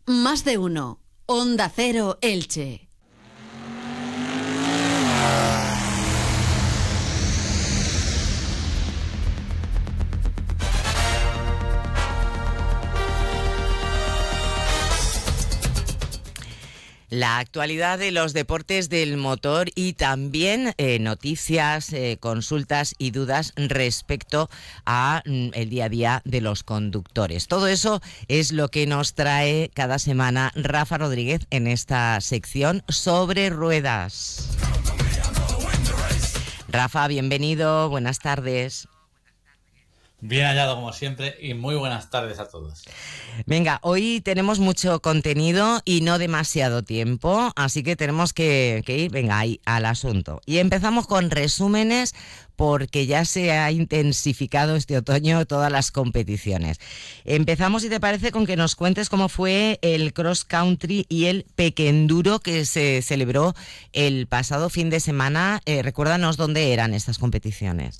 Más de uno. Onda Cero Elche. La actualidad de los deportes del motor y también noticias, consultas y dudas respecto a el día a día de los conductores. Todo eso es lo que nos trae cada semana Rafa Rodríguez en esta sección sobre ruedas. Rafa, bienvenido, buenas tardes. Bien hallado como siempre y muy buenas tardes a todos. Venga, hoy tenemos mucho contenido y no demasiado tiempo, así que tenemos que ir, venga, ahí al asunto. Y empezamos con resúmenes porque ya se ha intensificado este otoño todas las competiciones. Empezamos, si te parece, con que nos cuentes cómo fue el cross country y el pequenduro que se celebró el pasado fin de semana. Recuérdanos dónde eran estas competiciones.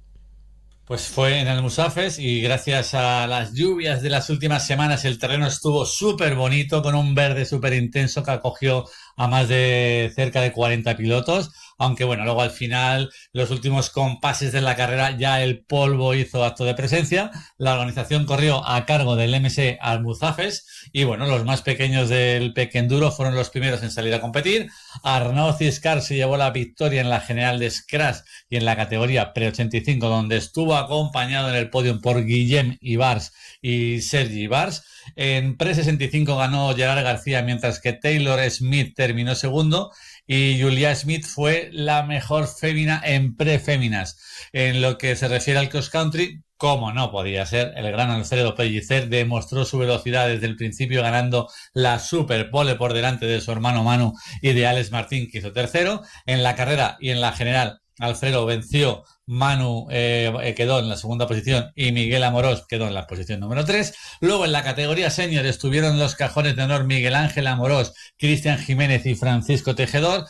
Pues fue en Almusafes y gracias a las lluvias de las últimas semanas el terreno estuvo súper bonito, con un verde súper intenso que acogió a más de cerca de 40 pilotos, aunque bueno, luego al final, los últimos compases de la carrera, ya el polvo hizo acto de presencia. La organización corrió a cargo del MC Almusafes y bueno, los más pequeños del pequenduro fueron los primeros en salir a competir. Arnaud Ciscar se llevó la victoria en la general de Scratch y en la categoría pre-85, donde estuvo acompañado en el podio por Guillem Ibars y Sergi Ibars. En pre-65 ganó Gerard García, mientras que Taylor Smith terminó segundo y Julia Smith fue la mejor fémina en pre-féminas. En lo que se refiere al cross country, como no podía ser, el gran Alfredo Pellicer demostró su velocidad desde el principio, ganando la super pole por delante de su hermano Manu y de Alex Martín, que hizo tercero. En la carrera y en la general, Alfredo venció, Manu quedó en la segunda posición y Miguel Amorós quedó en la posición número 3. Luego en la categoría senior estuvieron los cajones de honor Miguel Ángel Amorós, Cristian Jiménez y Francisco Tejedor.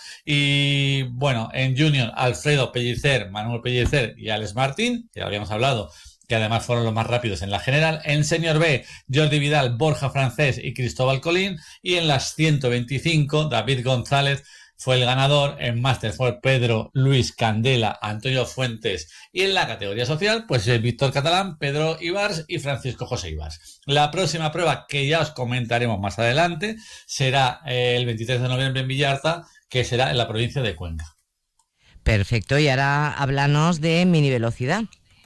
Y bueno, en junior, Alfredo Pellicer, Manuel Pellicer y Alex Martín, que ya habíamos hablado, que además fueron los más rápidos en la general. En Senior B, Jordi Vidal, Borja Francés y Cristóbal Colín. Y en las 125, David González fue el ganador. En Máster fue Pedro Luis Candela, Antonio Fuentes. Y en la categoría social, pues Víctor Catalán, Pedro Ibars y Francisco José Ibars. La próxima prueba, que ya os comentaremos más adelante, será el 23 de noviembre en Villarta, que será en la provincia de Cuenca. Perfecto, y ahora háblanos de mini velocidad.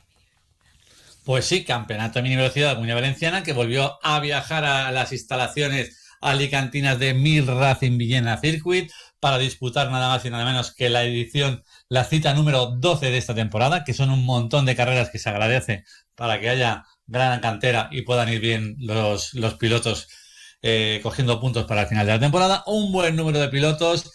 Pues sí, campeonato de mini velocidad de la Comunidad Valenciana, que volvió a viajar a las instalaciones alicantinas de Mil Racing Villena Circuit para disputar nada más y nada menos que la cita número 12 de esta temporada, que son un montón de carreras que se agradece para que haya gran cantera y puedan ir bien los pilotos cogiendo puntos para el final de la temporada. Un buen número de pilotos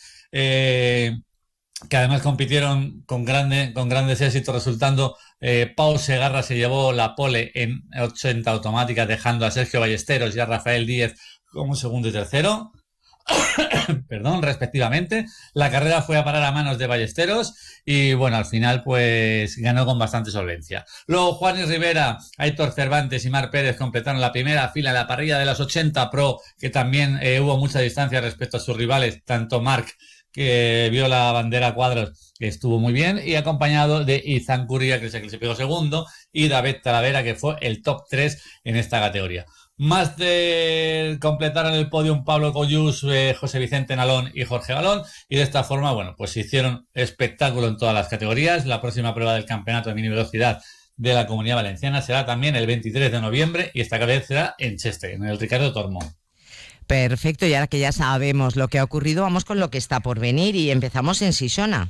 que además compitieron con grandes éxitos, resultando Pau Segarra se llevó la pole en 80 automáticas, dejando a Sergio Ballesteros y a Rafael Díez como segundo y tercero, perdón, respectivamente. La carrera fue a parar a manos de Ballesteros y bueno, al final pues ganó con bastante solvencia. Luego Juanis Rivera, Aitor Cervantes y Marc Pérez completaron la primera fila en la parrilla de las 80 Pro, que también hubo mucha distancia respecto a sus rivales, tanto Marc, que vio la bandera cuadros, que estuvo muy bien, y acompañado de Izan Curria, que se clasificó segundo, y David Talavera, que fue el top 3 en esta categoría. Más de completaron el podium Pablo Collús, José Vicente Nalón y Jorge Galón, y de esta forma, bueno, pues hicieron espectáculo en todas las categorías. La próxima prueba del campeonato de mini velocidad de la Comunidad Valenciana será también el 23 de noviembre, y esta vez será en Cheste, en el Ricardo Tormón. Perfecto, y ahora que ya sabemos lo que ha ocurrido, vamos con lo que está por venir y empezamos en Sixona.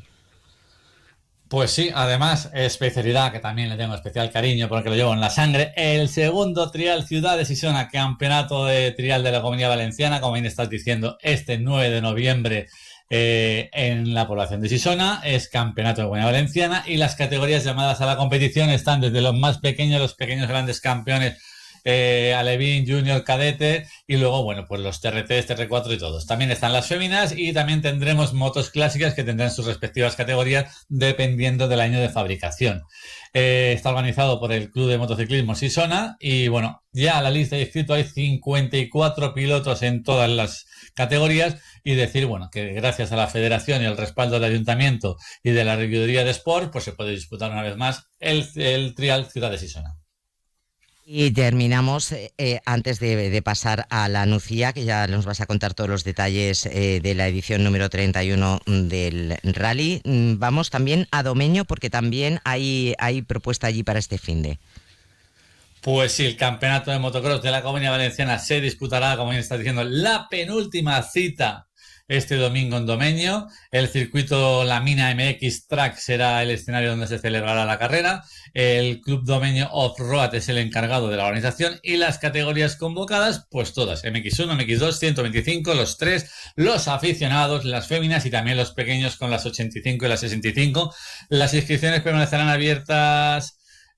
Pues sí, además, especialidad que también le tengo especial cariño porque lo llevo en la sangre, el segundo Trial Ciudad de Sixona, campeonato de trial de la Comunidad Valenciana, como bien estás diciendo, este 9 de noviembre en la población de Sixona, es campeonato de Comunidad Valenciana, y las categorías llamadas a la competición están desde los más pequeños, los pequeños grandes campeones Alevín, Junior, Cadete y luego, bueno, pues los TRT, TR4 y todos. También están las féminas y también tendremos motos clásicas que tendrán sus respectivas categorías dependiendo del año de fabricación. Está organizado por el Club de Motociclismo Sisona y, bueno, ya a la lista de inscritos hay 54 pilotos en todas las categorías y decir, bueno, que gracias a la federación y al respaldo del ayuntamiento y de la regiduría de Sport, pues se puede disputar una vez más el Trial Ciudad de Sisona. Y terminamos, antes de pasar a la Nucía, que ya nos vas a contar todos los detalles de la edición número 31 del rally. Vamos también a Domeño, porque también hay propuesta allí para este finde. Pues sí, el campeonato de motocross de la Comunidad Valenciana se disputará, como bien está diciendo, la penúltima cita este domingo en Domeño. El circuito La Mina MX Track será el escenario donde se celebrará la carrera. El Club Domeño Off-Road es el encargado de la organización y las categorías convocadas, pues todas, MX1, MX2, 125, los 3, los aficionados, las féminas y también los pequeños con las 85 y las 65. Las inscripciones permanecerán abiertas.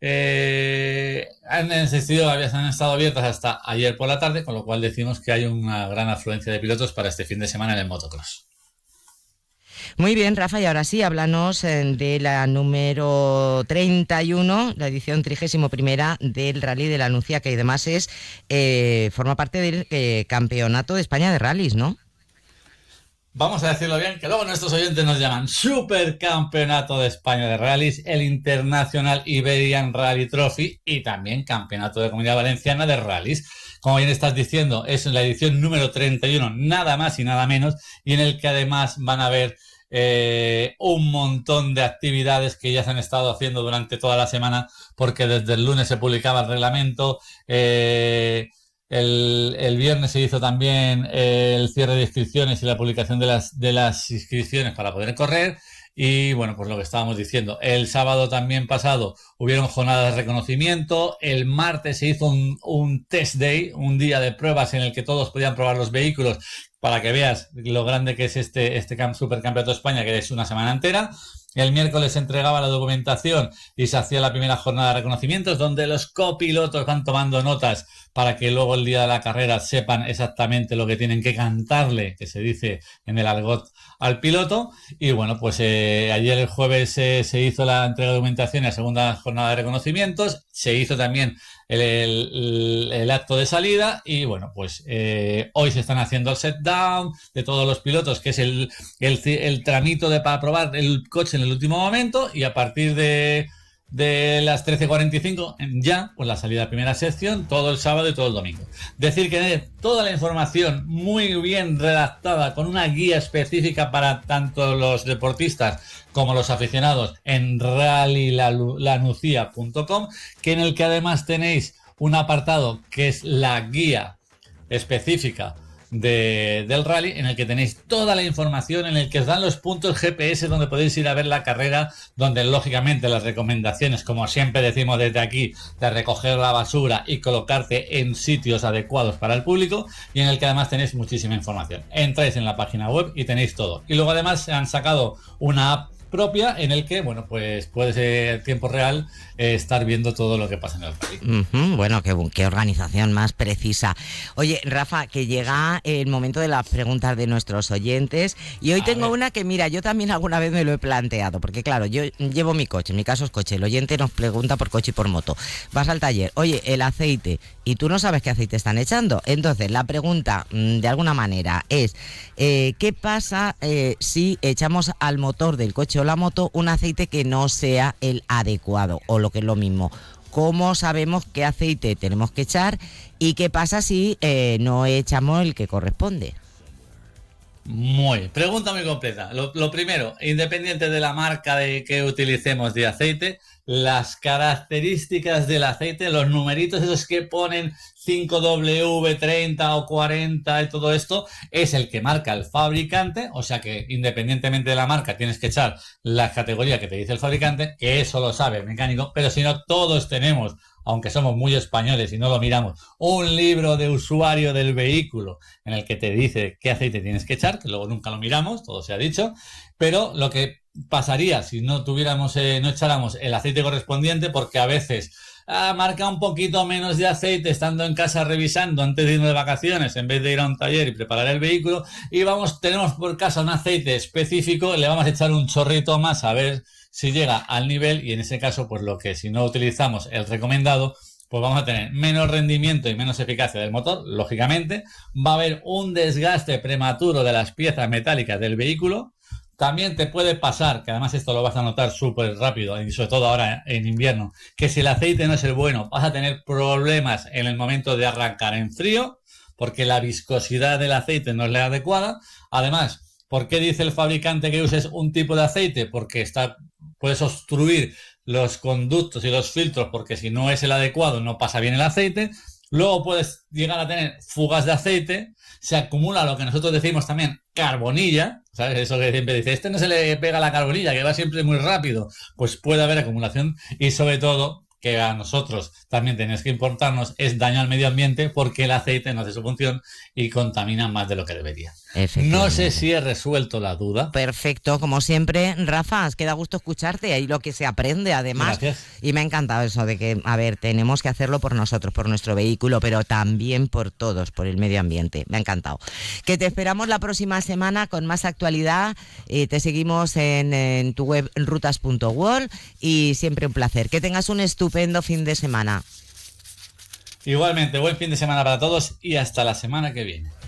Han estado abiertas hasta ayer por la tarde, con lo cual decimos que hay una gran afluencia de pilotos para este fin de semana en el motocross. Muy bien, Rafa, y ahora sí, háblanos de la número 31, la edición 31ª del Rally de la Nucía, que además forma parte del Campeonato de España de Rallys, ¿no? Vamos a decirlo bien, que luego nuestros oyentes nos llaman Supercampeonato de España de Rallys, el International Iberian Rally Trophy y también Campeonato de Comunidad Valenciana de Rallys. Como bien estás diciendo, es la edición número 31, nada más y nada menos, y en el que además van a haber un montón de actividades que ya se han estado haciendo durante toda la semana, porque desde el lunes se publicaba el reglamento. El viernes se hizo también el cierre de inscripciones y la publicación de las inscripciones para poder correr. Y bueno, pues lo que estábamos diciendo, el sábado también pasado hubieron jornadas de reconocimiento, el martes se hizo un test day, un día de pruebas en el que todos podían probar los vehículos para que veas lo grande que es este Supercampeonato de España, que es una semana entera. El miércoles se entregaba la documentación y se hacía la primera jornada de reconocimientos, donde los copilotos van tomando notas para que luego el día de la carrera sepan exactamente lo que tienen que cantarle, que se dice en el argot, al piloto. Y bueno, pues ayer el jueves se hizo la entrega de documentación y la segunda jornada de reconocimientos. Se hizo también el acto de salida y bueno, pues hoy se están haciendo el set down de todos los pilotos, que es el tramito para probar el coche en el último momento, y a partir de las 13:45 ya, pues la salida de la primera sección, todo el sábado y todo el domingo. Decir que toda la información muy bien redactada, con una guía específica para tanto los deportistas como los aficionados en rallylanucia.com, que en el que además tenéis un apartado que es la guía específica del rally, en el que tenéis toda la información, en el que os dan los puntos GPS donde podéis ir a ver la carrera, donde lógicamente las recomendaciones, como siempre decimos desde aquí, de recoger la basura y colocarte en sitios adecuados para el público, y en el que además tenéis muchísima información. Entráis en la página web y tenéis todo. Y luego además han sacado una app propia en el que, bueno, pues puedes en tiempo real estar viendo todo lo que pasa en el rally. Bueno, qué organización más precisa. Oye, Rafa, que llega el momento de las preguntas de nuestros oyentes, y hoy tengo una que, mira, yo también alguna vez me lo he planteado, porque claro, yo llevo mi coche, en mi caso es coche, el oyente nos pregunta por coche y por moto. Vas al taller, oye, el aceite, y tú no sabes qué aceite están echando. Entonces, la pregunta, de alguna manera, es ¿qué pasa si echamos al motor del coche o la moto un aceite que no sea el adecuado, o lo que es lo mismo? ¿Cómo sabemos qué aceite tenemos que echar y qué pasa si no echamos el que corresponde? Pregunta muy completa. Lo primero, independiente de la marca de que utilicemos de aceite, las características del aceite, los numeritos esos que ponen 5W30 o 40 y todo esto, es el que marca el fabricante. O sea que independientemente de la marca tienes que echar la categoría que te dice el fabricante, que eso lo sabe el mecánico, pero si no, todos tenemos, aunque somos muy españoles y no lo miramos, un libro de usuario del vehículo en el que te dice qué aceite tienes que echar, que luego nunca lo miramos, todo se ha dicho. Pero lo que pasaría si no echáramos el aceite correspondiente, porque a veces marca un poquito menos de aceite estando en casa revisando antes de irnos de vacaciones en vez de ir a un taller y preparar el vehículo, y tenemos por casa un aceite específico, le vamos a echar un chorrito más a ver si llega al nivel, y en ese caso, pues lo que si no utilizamos el recomendado, pues vamos a tener menos rendimiento y menos eficacia del motor, lógicamente, va a haber un desgaste prematuro de las piezas metálicas del vehículo. También te puede pasar, que además esto lo vas a notar súper rápido, y sobre todo ahora en invierno, que si el aceite no es el bueno, vas a tener problemas en el momento de arrancar en frío, porque la viscosidad del aceite no es la adecuada. Además, ¿por qué dice el fabricante que uses un tipo de aceite? Porque puedes obstruir los conductos y los filtros, porque si no es el adecuado no pasa bien el aceite. Luego puedes llegar a tener fugas de aceite, se acumula lo que nosotros decimos también carbonilla, ¿sabes? Eso que siempre dice, no se le pega la carbonilla, que va siempre muy rápido. Pues puede haber acumulación, y sobre todo, que a nosotros también tenéis que importarnos, es daño al medio ambiente, porque el aceite no hace su función y contamina más de lo que debería. No sé si he resuelto la duda. Perfecto, como siempre, Rafa, queda gusto escucharte, ahí lo que se aprende además. Gracias. Y me ha encantado eso de que, a ver, tenemos que hacerlo por nosotros, por nuestro vehículo, pero también por todos, por el medio ambiente. Me ha encantado. Que te esperamos la próxima semana con más actualidad. Te seguimos en tu web rutas.world, y siempre un placer. Que tengas un estupendo fin de semana. Igualmente, buen fin de semana para todos y hasta la semana que viene.